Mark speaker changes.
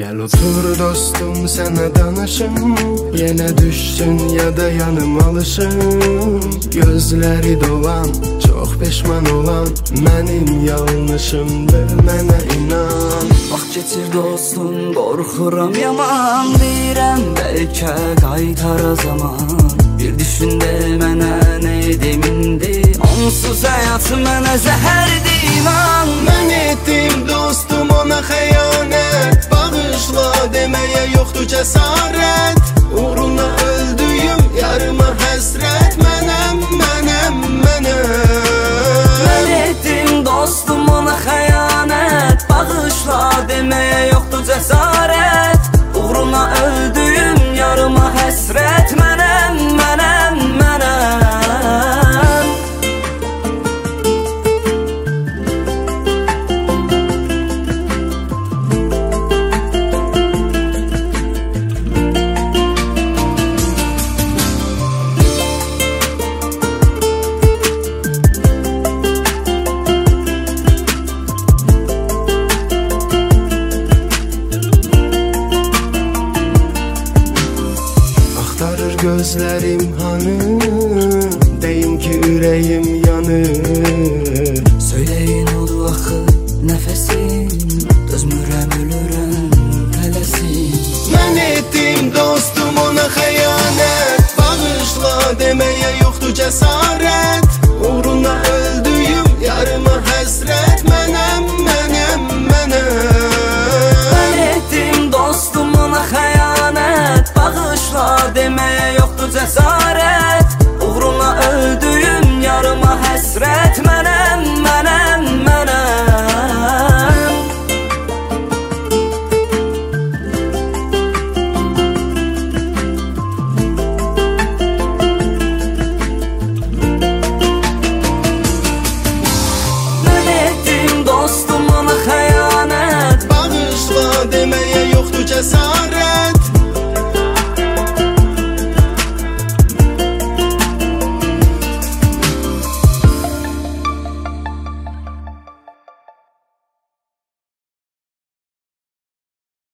Speaker 1: Gel otur dostum sana danışım, yine düşsün ya da yanım alışım. Gözleri dolan, çok peşman olan benim yanlışımdır, mənə inan.
Speaker 2: Vaxt keçir dostum, qorxuram yaman, deyirəm bəlkə qaytara zaman. Bir düşündə mənə nə edimindi, onsuz həyat mənə zəhərdir inan.
Speaker 1: Mən etdim dostum ona xəyanət, bağışla deməyə yoxdur cəsarət. Uğruna öldüyüm yarıma həsrət, mənəm.
Speaker 2: Mən etdim dostum ona xəyanət, bağışla deməyə yoxdur cəsarət. Uğruna öldüyüm yarıma həsrət, mənəm.
Speaker 1: Gözlerim hanı, deyim ki ürəyim